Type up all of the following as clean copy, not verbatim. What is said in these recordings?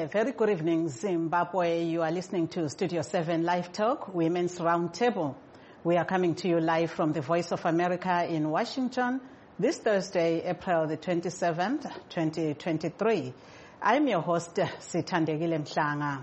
Very good evening, Zimbabwe. You are listening to Studio 7 Live Talk, Women's Roundtable. We are coming to you live from the Voice of America in Washington this Thursday, April the 27th, 2023. I'm your host, Sithandekile Mhlanga.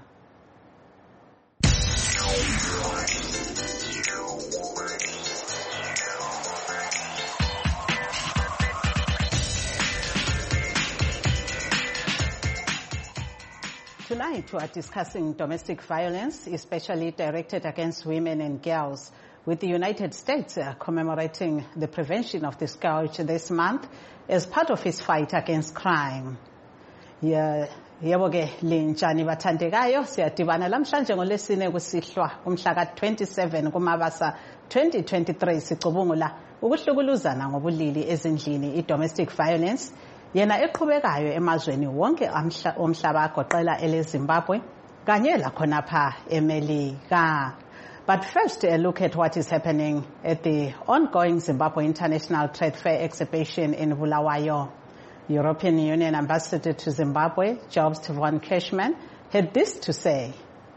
Tonight we are discussing domestic violence, especially directed against women and girls, with the United States commemorating the prevention of the scourge this month as part of its fight against crime. Yebo ke linjani bathandekayo, siyadibana lamhlanje ngolesine kusihlwa umhla ka-27 kuMabasa 2023 sicubungula ukuhlukuluzana ngobulili ezindlini i-domestic violence yena eqhubekayo emazweni wonke omhlaba agoqela eleZimbabwe kanye lakhonapha eMelika. But first, a look at what is happening at the ongoing Zimbabwe International Trade Fair exhibition in Bulawayo. European Union Ambassador to Zimbabwe, Jobst von Cashman, had this to say.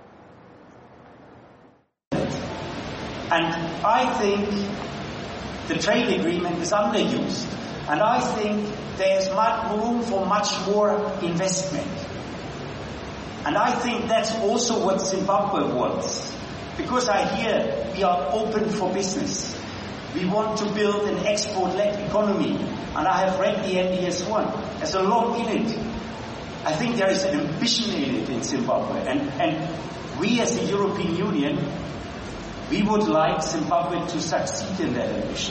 And I think the trade agreement is underused. And I think there's room for much more investment. And I think that's also what Zimbabwe wants. Because I hear we are open for business. We want to build an export-led economy. And I have read the NDS1. There's a lot in it. I think there is an ambition in it in Zimbabwe. And we as the European Union, we would like Zimbabwe to succeed in that ambition.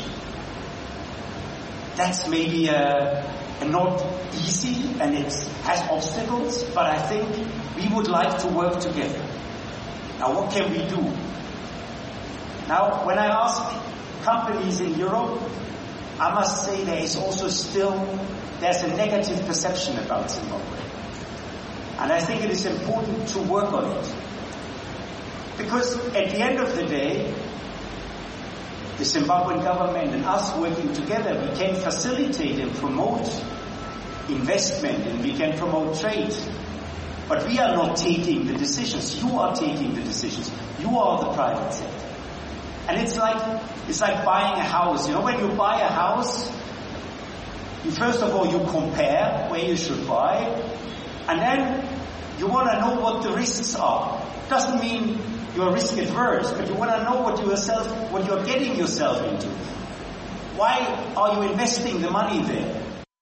That's maybe not easy and it has obstacles, but I think we would like to work together. Now what can we do? Now when I ask companies in Europe, I must say there's a negative perception about Zimbabwe. And I think it is important to work on it. Because at the end of the day, the Zimbabwean government and us working together, we can facilitate and promote investment and we can promote trade. But we are not taking the decisions. You are taking the decisions. You are the private sector. And it's like buying a house. You know, when you buy a house, first of all you compare where you should buy, and then you want to know what the risks are. Doesn't mean you're risk adverse, but you want to know what you're getting yourself into. Why are you investing the money there?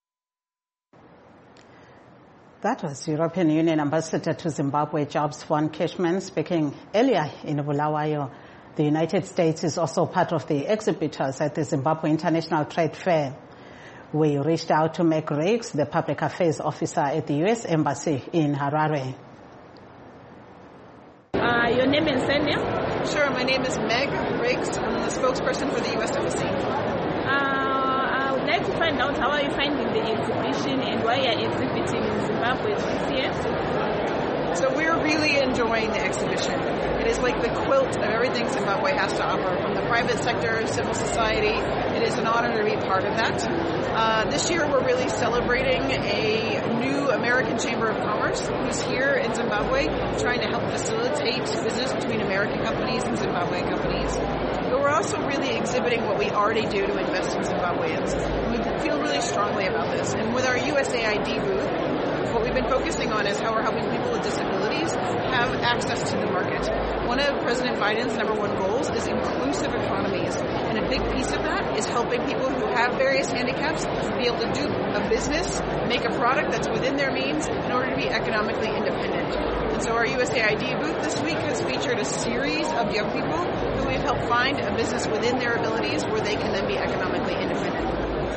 That was European Union Ambassador to Zimbabwe, Jobst von Cashman, speaking earlier in Bulawayo. The United States is also part of the exhibitors at the Zimbabwe International Trade Fair. We reached out to Meg Riggs, the Public Affairs Officer at the U.S. Embassy in Harare. Your name and surname? Sure, my name is Meg Riggs. I'm the spokesperson for the U.S. Embassy. I would like to find out how are you finding the exhibition and why you're exhibiting in Zimbabwe this year? So we're really enjoying the exhibition. It is like the quilt of everything Zimbabwe has to offer, from the private sector, civil society. It is an honor to be part of that. This year we're really celebrating a new American Chamber of Commerce who's here in Zimbabwe trying to help facilitate business between American companies and Zimbabwean companies. But we're also really exhibiting what we already do to invest in Zimbabweans. And we feel really strongly about this. And with our USAID booth, what we've been focusing on is how we're helping people with disabilities have access to the market. One of President Biden's #1 goals is inclusive economies, and a big piece of that is helping people who have various handicaps be able to do a business, make a product that's within their means in order to be economically independent. And so our USAID booth this week has featured a series of young people who we've helped find a business within their abilities where they can then be economically independent.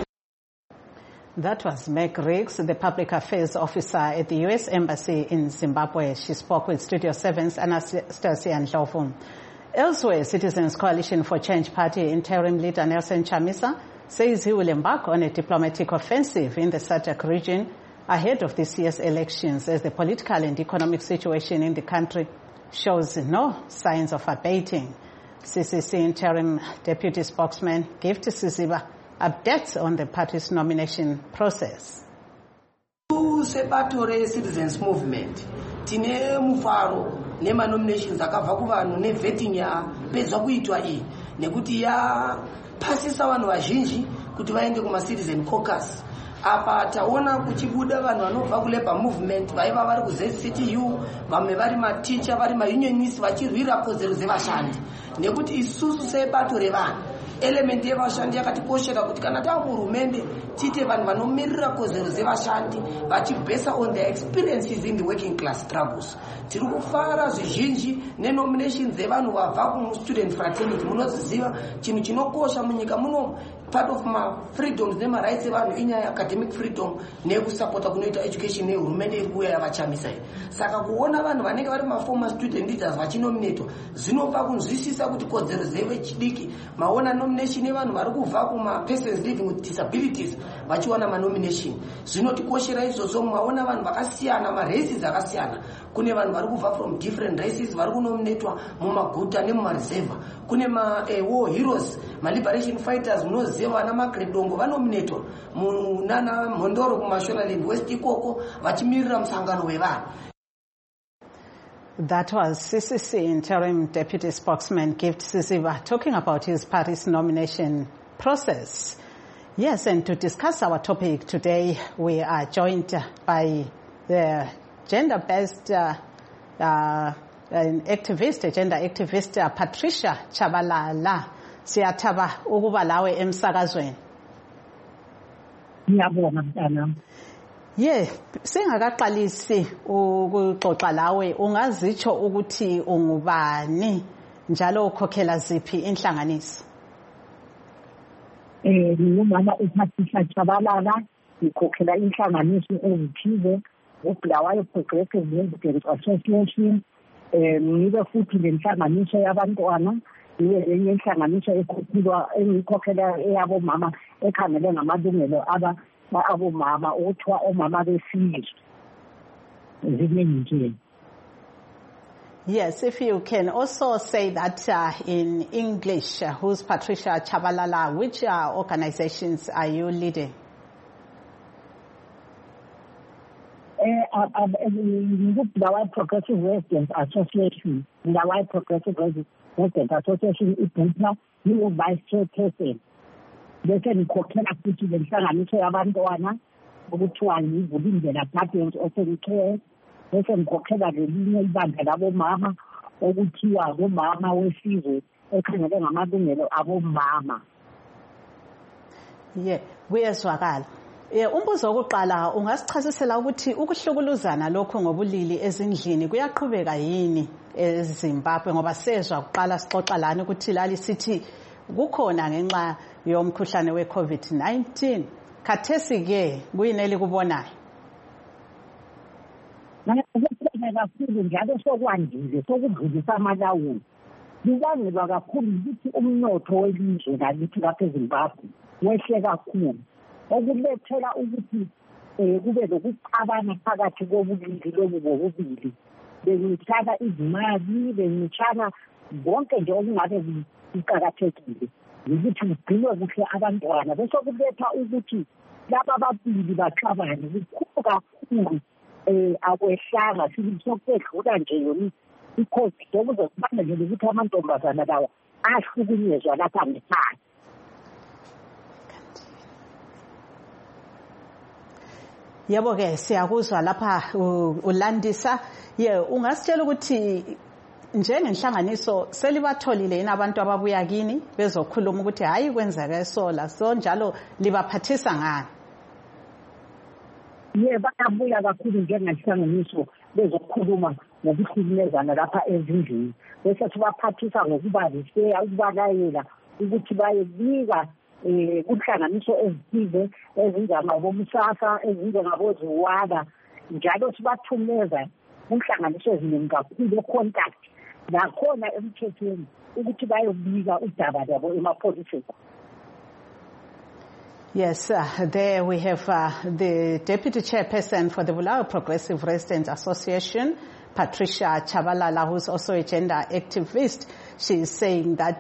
That was Meg Riggs, the Public Affairs Officer at the U.S. Embassy in Zimbabwe. She spoke with Studio 7's Anastasia Ndlovu. Elsewhere, Citizens Coalition for Change Party interim leader Nelson Chamisa says he will embark on a diplomatic offensive in the SADC region ahead of this year's elections as the political and economic situation in the country shows no signs of abating. CCC interim deputy spokesman Gift Siziba updates on the party's nomination process. Sepatore Citizens Movement tine mufaro nema-nominations akabva kuvanhu nevetting yapedzwa kuitwa iyi nekuti yapasisa vanhu vazhinji kuti vaende kuma-citizen caucus. Apa taona kuchibuda vanhu vanobva kuLabour movement vaiva vari kuZCTU, vamwe vari maticha, vari maunionists vachirwira kodzero dzevashandi, nekuti isusu sebato revanhu element yevashandi yakatikoshera kuti kana tava kuhurumende tiite vanhu vanomirira kodzero dzevashandi vachibhesa on their experiences in the working class struggles. Tiri kufara zvizhinji nenominations dzevanhu vabva kustudent fraternity. Munoziva chinhu chinokosha munyika muno part of freedoms nema-rights evanhu inyaya academic freedom nekusapota kunoita education nehurumende iri kuuya yavachamisa. Saka kuona vanhu vanenge vari maformer student leaders vachinominatwa zvinopa kunzwisisa kuti kodzero dzevechidiki maona nomination yevanhu vari kubva kuma-persons living with disabilities vachiwana manomination. Zvinotikoshera izvozvo maona vanhu vakasiyana, maraces akasiyana. Kune vanhu vari kubva from different races vari kunominatwa mumaguta nemumareserva. Kune war heroes, ma-liberation fighters munoziva vana Magredongo vanominatwa munana Mondoro kuMashonaland West ikoko vachimirira musangano wevanhu. That was CCC Interim Deputy Spokesman Gift Sisiva talking about his party's nomination process. Yes, and to discuss our topic today, we are joined by the gender-based gender activist Patricia Chabalala. Siyataba ukuba lawe emsakazweni. Ngiyabonga mntana. Singakaqalisi ukuxoxa lawe ungazitsho ukuthi ungubani njalo ukhokhela ziphi inhlanganiso? Ngumama uPatricia Chabalala, ngikhokhela inhlanganiso ezithize uBulawayo Progressive Residents Association. Ngibe futhi lenhlanganiso yabantwana, enye inhlanganiso engikhokhela eyabomama ekhangele ngamalungelo abomama okuthiwa omama besizwe. Ziningi nje. Yes, if you can also say that in English, who's Patricia Chabalala, which organizations are you leading? The Progressive Residents Association, the Progressive Residents Association iButla, you vice chairperson. Bese ngikhokhela futhi lenhlanganiso yabantwana okuthiwa yivulindlela Guardians of the Care. Bese ngikhokhela lelinye ibandla labomama okuthiwa bomama wesizwe ekhangele ngamalungelo abomama. Kuyezwakala. Umbuzo wokuqala ungasichasisela ukuthi ukuhlukuluzana lokho ngobulili ezindlini kuyaqhubeka yini eZimbabwe ngoba sezwa kuqala sixoxa lana ukuthi lali sithi kukhona ngenxa yomkhuhlane we-COVID-19. Khathesi ke kuyineli kubonayo. Kakhulu njalo sokwandile sokudlulisa amalawulo. Kubangelwa kakhulu ukuthi umnotho welizwe lalithi lapha eZimbabwe wehle kakhulu. Okulethela ukuthi kube lokuxabana phakathi kobulili lobu bobubili. Bengitshana izimali, bengitshana bonke nje okungabe kuqakathekile. Ukuthi kugcinwe kuhle abantwana. Bese kuletha ukuthi laba ababili baxabane kukhulu kakhulu akwehlanga sokwedlula nje yona i-COVID okuzokubangela ukuthi amantombazana lawo ahlukunyezwa lapha ngekhaya. Yebo ke siyakuzwa lapha ulandisa. Ungasitshela ukuthi njengenhlanganiso selibatholile yini abantu ababuya kini bezokhuluma ukuthi hayi kwenzeke sola so njalo libaphathisa ngani? Bayabuya kakhulu njengenhlanganiso bezokhuluma ngokuhlukumezana lapha ezindlini. Bese sibaphathisa ngokubalisela ukubalayela ukuthi bayebika kunhlanganiso ezithize ezinjengabomsasa ezinjengaboziwala njalo sibathumeza kunhlanganiso eziningi kakhulu contact nakhona emthethweni ukuthi bayobika udaba lwabo emapholiseni. Yes, there we have the Deputy Chairperson for the Bulawayo Progressive Residents Association, Patricia Chabalala, who's also a gender activist. She is saying that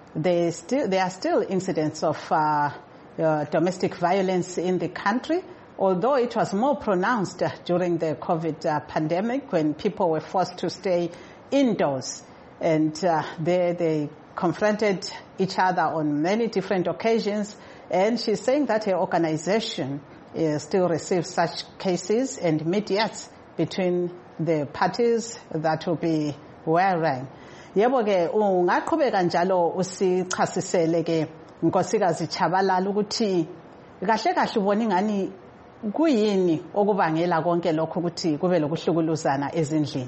there are still incidents of domestic violence in the country, although it was more pronounced during the COVID pandemic when people were forced to stay indoors. And there they confronted each other on many different occasions. And she's saying that her organization still receives such cases and mediates between the parties that will be wearing. Yebo ke ungaqhubeka njalo usichasisele ke Nkosikazi Chabalala ukuthi kahle kahle ubona ingani kuyini okubangela konke lokho ukuthi kube lokuhlukuluzana ezindlini.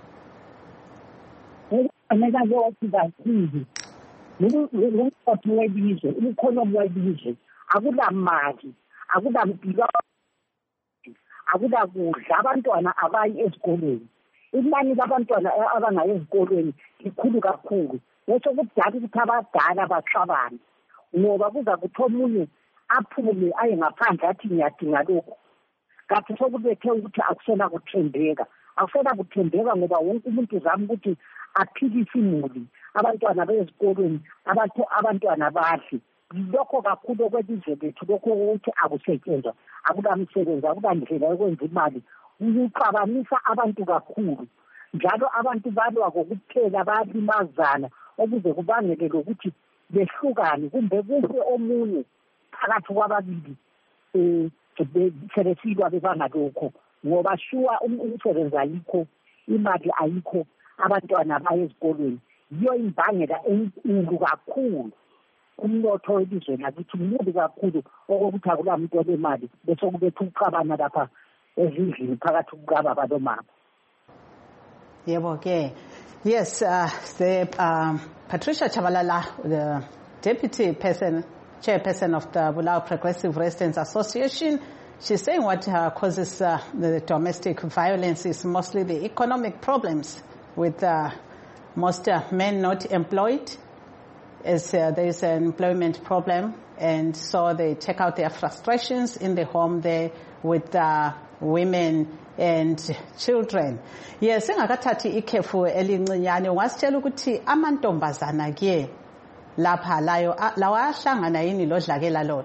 Ameka lokhu kakhulu. Lokho webizwe, ukhono webizwe, akulamali, akulampilo, akudakudla abantwana abayi esikolweni. Inani labantwana abangayi esikolweni likhulu kakhulu. Bese kudala ukuthi abadala baxabane. Ngoba kuza kuthi omunye aphume aye ngaphandle athi ngiyadinga lokho. Kanti sokubethe ukuthi akusena kuthembeka. Akusena kuthembeka ngoba wonke umuntu uzama ukuthi aphilise imuli. Abantwana bezikolweni, abantwana badli. Lokho kakhulu okwelizwe lethu lokho ukuthi akusetshenzwa. Akulamsebenzi, akubandlela yokwenza imali. Ukuxabanisa abantu kakhulu. Njalo abantu balwa kokuphela bayalimazana okuze kubangele lokuthi behlukane kumbe kufe omunye phakathi kwababili sebesilwa bebangalokho ngoba shuwa umsebenzi ayikho, imali ayikho, abantwana baye ezikolweni. Yiyo imbangela enkulu kakhulu. Umnotho welizwe lakithi mkhulu kakhulu okokuthi akulamuntu olemali bese kubethe ukuxabana lapha ezindlini phakathi kukababa nomama. Yebo ke. Yes, Patricia Chabalala, the deputy chairperson of the Bulawayo Progressive Residents Association, she's saying what causes the domestic violence is mostly the economic problems with most men not employed, as there is an employment problem, and so they take out their frustrations in the home there with women and children. Yes, singakathathi ikhefu elincinyane ungasitshela ukuthi amantombazana ke lapha lawa ahlangana yini lodlakela lolo?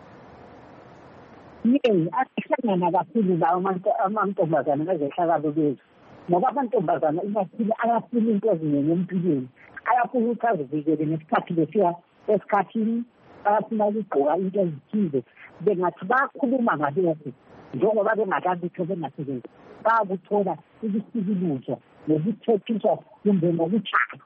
Yebo, ahlangana kakhulu lawo amantombazana bezehlakalo bethu. Ngoba amantombazana ibathile ayafuna into ezinengi empilweni. Ayafuna ukuthi azivikele nesikhathi besiya esikhathini, ayafuna ukugqoka into ezithize. Bengathi bakhuluma ngalokho njengoba bengakalutho bengasebenzi. Bayakuthola isisibiluzo nokuthethiswa kumbe nokutshaya.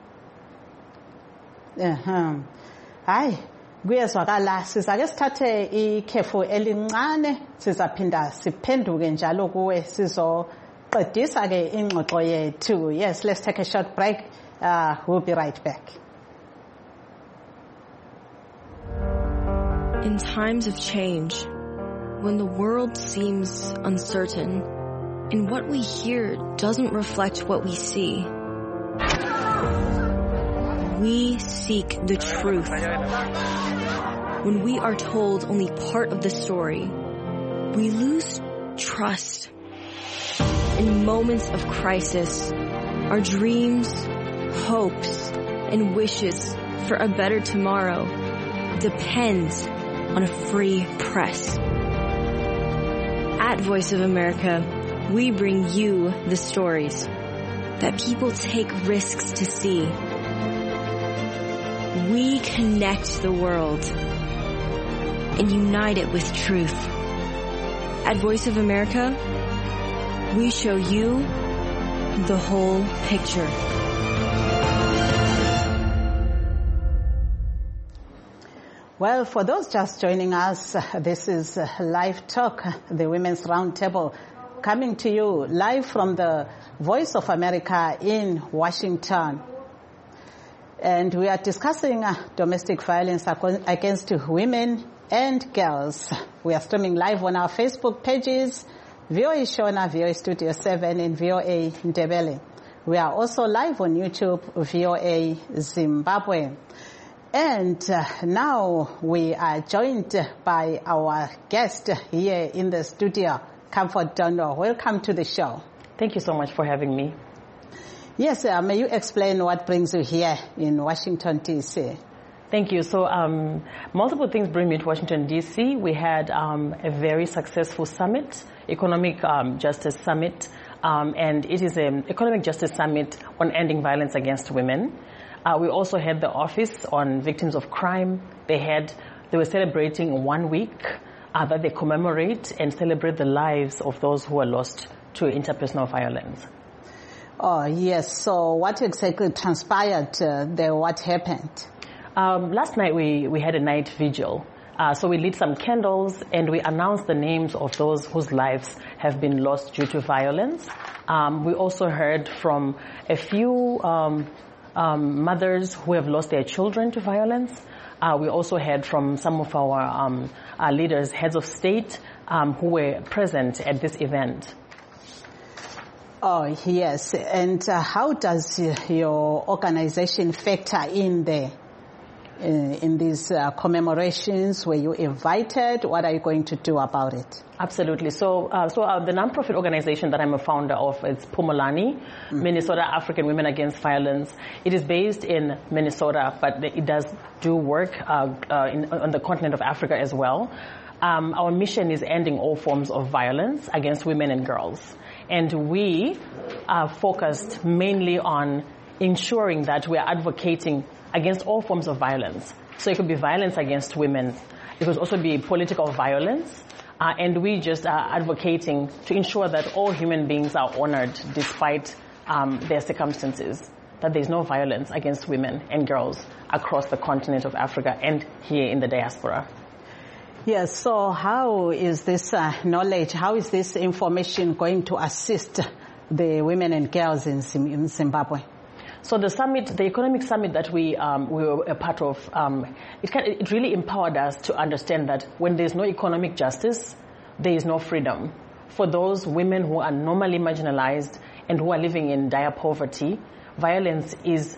Hayi kuyezwakala sizake sithathe ikhefu elincane sizaphinda siphenduke njalo kuwe sizoqedisa ke ingxoxo yethu. Yes, let's take a short break. We'll be right back. In times of change, when the world seems uncertain and what we hear doesn't reflect what we see, we seek the truth. When we are told only part of the story, we lose trust. In moments of crisis, our dreams, hopes, and wishes for a better tomorrow depends on a free press. At Voice of America, we bring you the stories that people take risks to see. We connect the world and unite it with truth. At Voice of America, we show you the whole picture. Well, for those just joining us, this is Live Talk, the Women's Roundtable, coming to you live from the Voice of America in Washington. And we are discussing domestic violence against women and girls. We are streaming live on our Facebook pages, VOA Shona, VOA Studio 7, and VOA Ndebele. We are also live on YouTube, VOA Zimbabwe. And now we are joined by our guest here in the studio, Comfort Dondo. Welcome to the show. Thank you so much for having me. Yes, may you explain what brings you here in Washington, D.C.? Thank you. So multiple things bring me to Washington, D.C. We had a very successful summit, Economic Justice Summit, and it is an Economic Justice Summit on ending violence against women. We also had the Office on Victims of Crime. They were celebrating 1 week that they commemorate and celebrate the lives of those who are lost to interpersonal violence. Oh, yes. So what exactly transpired there? What happened? Last night we had a night vigil. So we lit some candles and we announced the names of those whose lives have been lost due to violence. We also heard from a few mothers who have lost their children to violence. We also heard from some of our leaders, heads of state, who were present at this event. Oh, yes. And how does your organization factor in there? In these commemorations? Were you invited? What are you going to do about it? Absolutely. So the nonprofit organization that I'm a founder of is Pumulani, Minnesota African Women Against Violence. It is based in Minnesota, but it does do work on the continent of Africa as well. Our mission is ending all forms of violence against women and girls. And we are focused mainly on ensuring that we are advocating against all forms of violence. So it could be violence against women. It could also be political violence. And we just are advocating to ensure that all human beings are honored despite their circumstances, that there's no violence against women and girls across the continent of Africa and here in the diaspora. Yes, so how is this knowledge, how is this information going to assist the women and girls in Zimbabwe? So the summit, the economic summit that we were a part of, it really empowered us to understand that when there's no economic justice, there is no freedom. For those women who are normally marginalized and who are living in dire poverty, violence is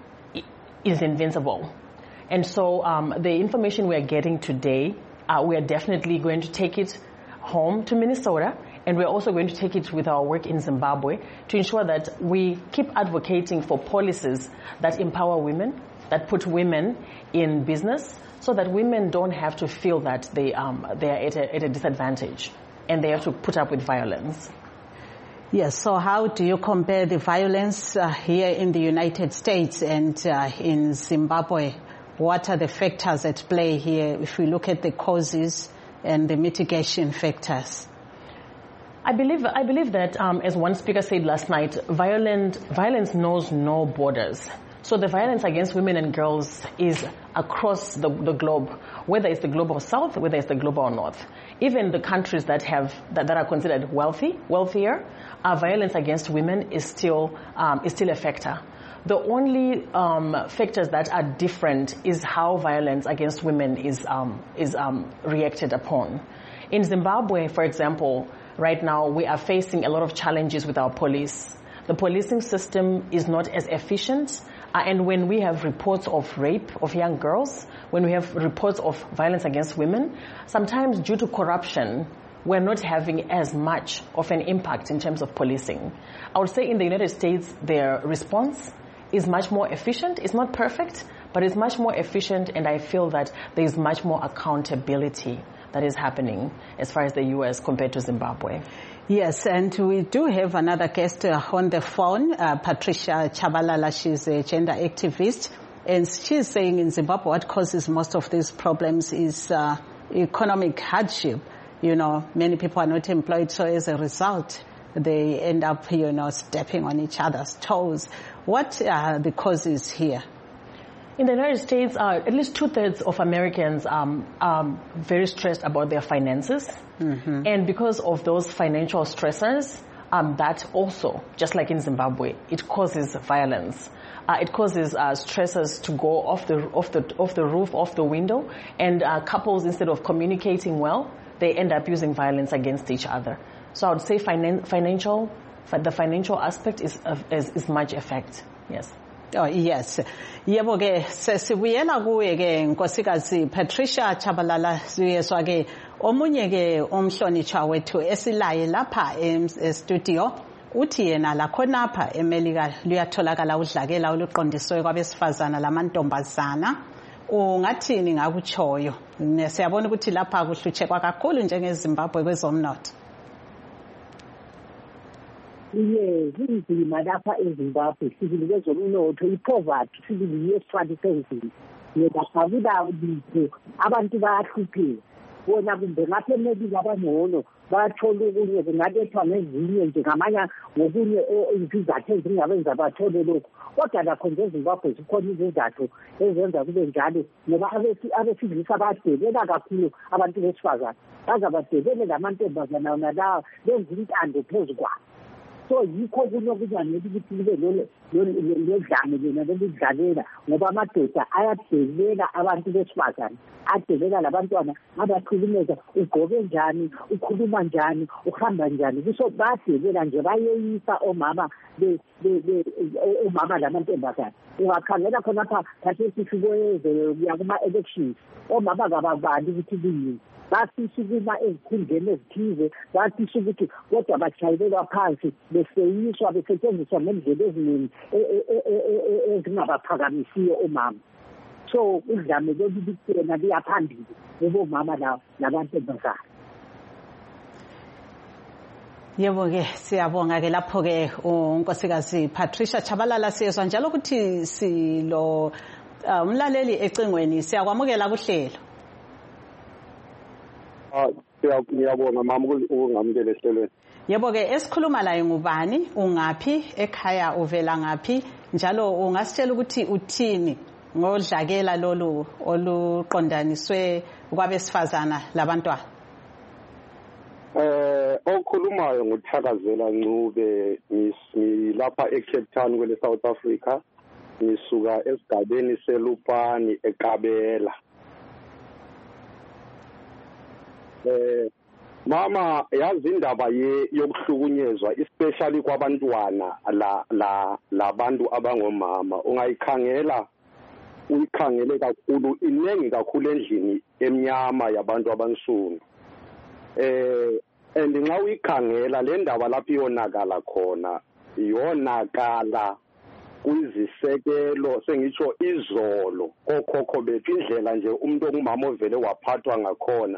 invincible. And so the information we are getting today, we are definitely going to take it home to Minnesota. And we're also going to take it with our work in Zimbabwe to ensure that we keep advocating for policies that empower women, that put women in business, so that women don't have to feel that they are at a disadvantage and they have to put up with violence. Yes, so how do you compare the violence here in the United States and in Zimbabwe? What are the factors at play here if we look at the causes and the mitigation factors? I believe that, as one speaker said last night, violence knows no borders. So the violence against women and girls is across the globe, whether it's the global south, whether it's the global north. Even the countries that are considered wealthier, violence against women is still a factor. The only factors that are different is how violence against women is reacted upon. In Zimbabwe, for example, right now we are facing a lot of challenges with our police. The policing system is not as efficient, and when we have reports of rape of young girls, when we have reports of violence against women, sometimes due to corruption, we're not having as much of an impact in terms of policing. I would say in the United States, their response is much more efficient. It's not perfect, but it's much more efficient, and I feel that there is much more accountability that is happening as far as the U.S. compared to Zimbabwe. Yes, and we do have another guest on the phone, Patricia Chabalala. She's a gender activist, and she's saying in Zimbabwe what causes most of these problems is economic hardship. You know, many people are not employed, so as a result, they end up, stepping on each other's toes. What are the causes here? In the United States, at least 2/3 of Americans are very stressed about their finances. Mm-hmm. And because of those financial stressors, that also, just like in Zimbabwe, it causes violence. It causes stressors to go off the roof, off the window, and couples, instead of communicating well, they end up using violence against each other. So I would say the financial aspect is much effect. Yes. Oh, yes. Yebo ke sesibuyela kuwe ke Nkosikazi Patricia Chabalala siyeswa ke omunye ke umhlonishwa wethu esilaye lapha e-studio uthi yena la khonapha eMelika luyatholakala udlakela oluqondiswe kwabesifazana lamantombazana ungathini ngakutshoyo? Siyabona ukuthi lapha kuhlutshekwa kakhulu njengeZimbabwe kwezomnotho. Inzima lapha eZimbabwe sibili kwezomnotho, ipoverty sibili yesifani senzima. Yena akudabulise abantu bayahlupheka. Bona kumbe ngapha eMelika abangcono bathola okunye kungalethwa ngezinye nje ngamanye ngokunye izizathu ezingabenza bathole lokhu. Kodwa lakho nje eZimbabwe zikhona izizathu ezenza kube njalo ngoba abesilisa badelela kakhulu abantu besifazane. Baza badelele lamantombazana nalawa benza intando phezu kwabo. So yikho kunye okufanele ukuthi kube lodlame lena lokudlalela ngoba amadoda ayadelela abantu besifazane, adelela labantwana abakhulumeza ugqoke njani, ukhuluma njani, uhamba njani. Kuso badelela nje bayeyisa omama omama lamantombazane. Ungakhangela khonapha khathesi sikweze kuya kuma-elections, omama kababali ukuthi kuyini. Basisukuma ezikhundleni ezithize, basisho ukuthi kodwa bashayelelwa phansi beseyiswa besetshenziswa ngendlela eziningi ezingabaphakamisiyo omama. So udlame lolubikena liyaphambili kubomama labantombazane. Yebo-ke siyabonga-ke lapho-ke unkosikazi Patricia Chabalala. Siyezwa njalo ukuthi silo umlaleli ecingweni, siyakwamukela kuhlelo. Ngiyabonga mama ukungamukela ehlelweni. Yebo-ke esikhuluma laye ngubani, ungaphi ekhaya, uvela ngaphi, njalo ungasitshela ukuthi uthini ngodlakela lolu oluqondaniswe kwabesifazana labantwana? Okhulumayo nguThakazela Ncube, ngilapha eCape Town kwele South Africa, ngisuka esigabeni seLupani eKabela. Mama, yazi indaba yokuhlukunyezwa especially kwabantwana labantu abangomama ungayikhangela uyikhangele kakhulu, inengi kakhulu endlini emnyama yabantu abansundu. And nxa uyikhangela le ndaba lapho iyonakala khona, iyonakala kuyizisekelo sengitsho izolo kokhokho bethu, indlela nje umuntu ongumama ovele waphathwa ngakhona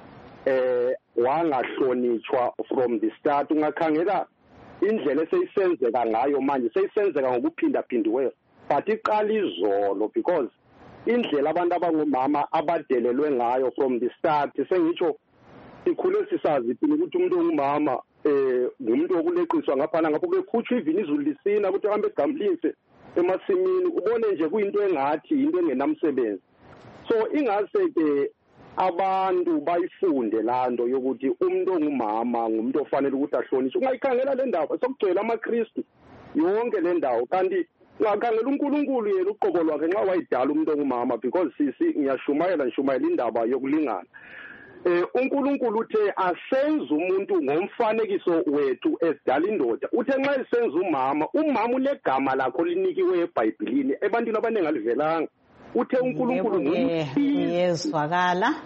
wangahlonitshwa from the start. Ungakhangela indlela eseyisenzeka ngayo manje seyisenzeka ngokuphindaphindiweyo, but iqala izolo because indlela abantu abangomama abadelelwe ngayo from the start sengitsho sikhule sisazi ukuthi umuntu ongumama ngumuntu okuleqiswa ngaphana ngapho bekhutshwa even izulu lisina ukuthi ahambe egamlise emasimini, ubone nje kuyinto engathi into engenamsebenzi. So ingase ke abantu bayifunde lando yokuthi umuntu ongumama ngumuntu ofanele ukuthi ahlonishwe. Ungayikhangela le ndawo sokugcwele amaKristu yonke le ndawo, kanti ungakhangela uNkulunkulu yena uqobo lwakhe nxa wayidala umuntu ongumama, because ngiyashumayela indaba yokulingana. uNkulunkulu uthe asenze umuntu ngomfanekiso wethu esidala indoda. Uthe nxa esenza umama unegama lakho linikiwe eBhayibhelini ebantwini abaningi alivelanga. Uthe uNkulunkulu ngiyezwakala.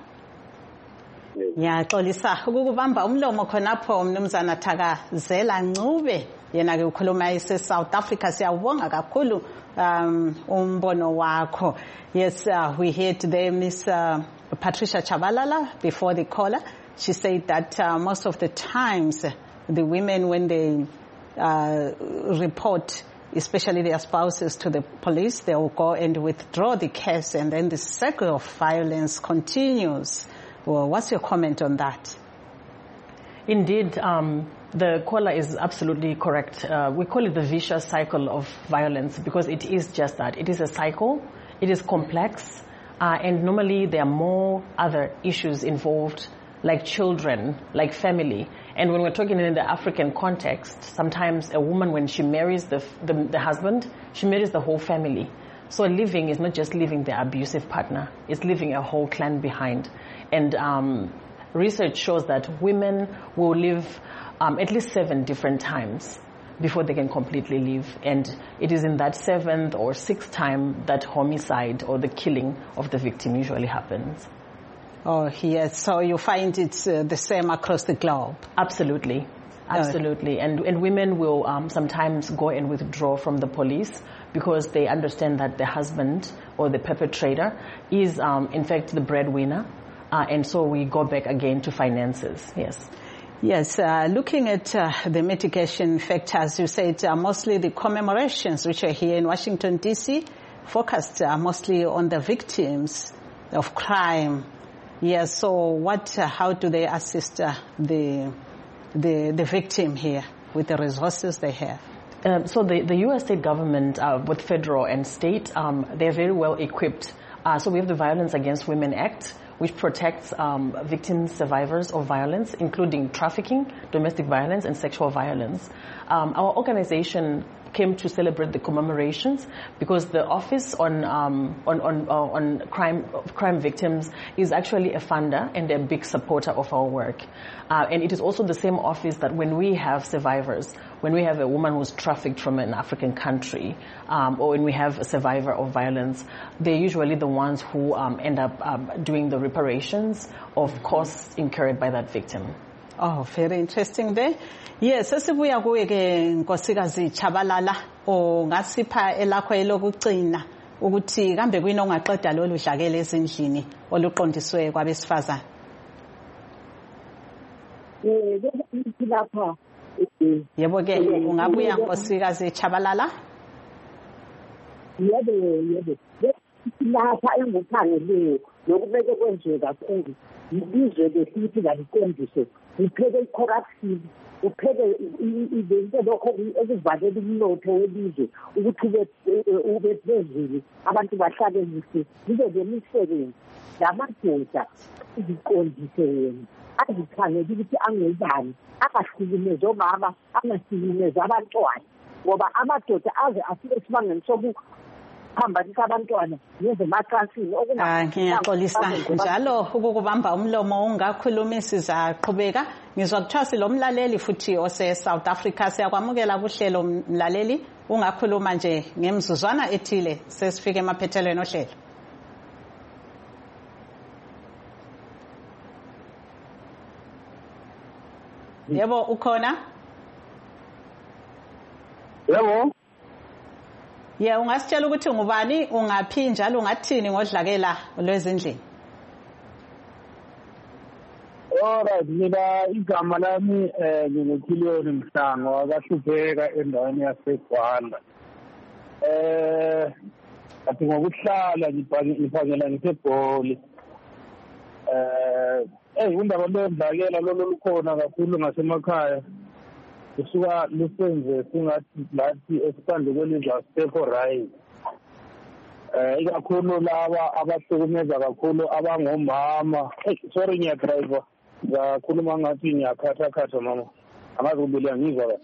Ngiyaxolisa ukukubamba umlomo khonapho Mnumzana Thakazela Ncube, yena ke ukhuluma ise South Africa. Siyawubonga kakhulu umbono wakho. Yes, we heard there Miss Patricia Chabalala before the caller. She said that most of the times the women, when they report especially their spouses to the police, they will go and withdraw the case, and then the cycle of violence continues. Well, what's your comment on that? Indeed, the caller is absolutely correct. We call it the vicious cycle of violence because it is just that. It is a cycle. It is complex. And normally there are more other issues involved, like children, like family. And when we're talking in the African context, sometimes a woman, when she marries the husband, she marries the whole family. So living is not just leaving the abusive partner, it's leaving a whole clan behind. And research shows that women will live at least 7 different times before they can completely leave. And it is in that 7th or 6th time that homicide or the killing of the victim usually happens. Oh, yes. So you find it's the same across the globe? Absolutely. Absolutely. And women will sometimes go and withdraw from the police because they understand that the husband or the perpetrator is in fact the breadwinner, and so we go back again to finances. Yes, looking at the mitigation factors, you said mostly the commemorations which are here in Washington, D.C., focused mostly on the victims of crime. Yes, so how do they assist the victim here with the resources they have? So the U.S. state government, with federal and state, they're very well equipped. So we have the Violence Against Women Act, which protects victims, survivors of violence, including trafficking, domestic violence, and sexual violence. Our organization came to celebrate the commemorations because the Office on crime victims is actually a funder and a big supporter of our work. And it is also the same office that when we have survivors, when we have a woman who's trafficked from an African country, or when we have a survivor of violence, they're usually the ones who end up doing the reparations of costs incurred by that victim. Oh, very interesting there. Yes, sesibuya kuwe ke Nkosikazi Chabalala ngasipha elakho elokugcina ukuthi kambe kuyini ongaqeda lolu dlakela ezindlini oluqondiswe kwabesifazana. Yebo ke ungabuya Nkosikazi Chabalala? Yebo. Lapha engukhangeleyo lokubeke kwenziwe kakhulu. Izwe lesithi laliqondise upheke i-corruption upheke izinto lokho ekuvalela umnotho welizwe ukuthi ube phezulu abantu bahlale kuhle libe lemisebenzi lamadoda iziqondise yena azikhangele ukuthi angubani akahlukumeze omama angahlukumeze abantwana ngoba amadoda aze afike esibangeni phambanisa abantwana ngezemacansini ngiyaxolisa njalo ukukubamba umlomo ungakhulumi sizaqhubeka ngizwa kuthiwa silomlaleli futhi ose South Africa siyakwamukela kuhlelo mlaleli ungakhuluma nje ngemzuzwana ethile sesifike emaphethelweni ohlelo. Yebo ukhona? Yebo. Yeah, ungasitshela ukuthi ngubani ungaphi njalo ungathini ngodlakela lwezindlini? Alright, mina igama lami ngingukiliyoni Mhlango akahlupheka endaweni yaseGwanda. Athi ngokuhlala ngibhangela ngiseGoli. Undaba lwendlakela lukhona kakhulu ngasemakhaya. Kusuka lusenze singathi lathi esiphandle kwelizwe asikho right. Ikakhulu laba abahlukumeza kakhulu abangomama. Sorry ngiyadriver. Ngakhuluma ngathi ngiyakhatha mama. Angazi ukubili ngizwa kahle.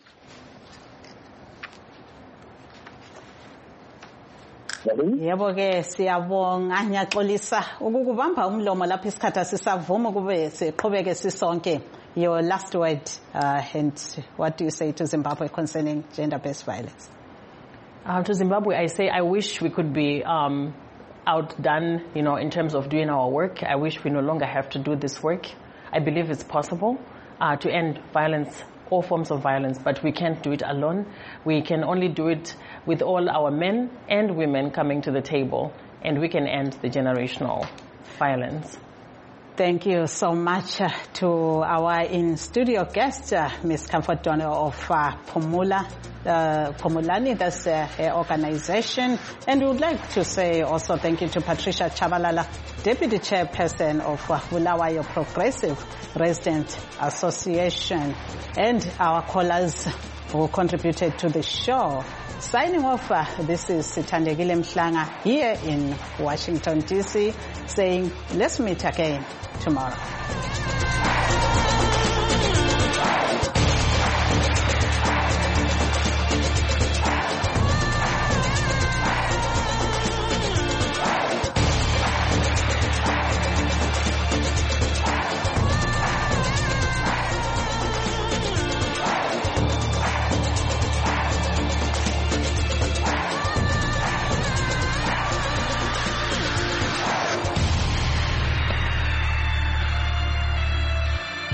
Yebo ke siyabonga ngiyaxolisa ukukubamba umlomo lapha isikhathi sisavuma kube siqhubeke sisonke. Your last word and what do you say to Zimbabwe concerning gender-based violence? To Zimbabwe, I say I wish we could be outdone, in terms of doing our work. I wish we no longer have to do this work. I believe it's possible to end violence, all forms of violence, but we can't do it alone. We can only do it with all our men and women coming to the table, and we can end the generational violence. Thank you so much to our in-studio guest, Ms. Comfort Donner of Phumulani, that's her organization. And we would like to say also thank you to Patricia Chabalala, Deputy Chairperson of Bulawayo Progressive Resident Association, and our callers who contributed to the show. Signing off, this is Sithandegile Mhlanga here in Washington, D.C., saying let's meet again tomorrow.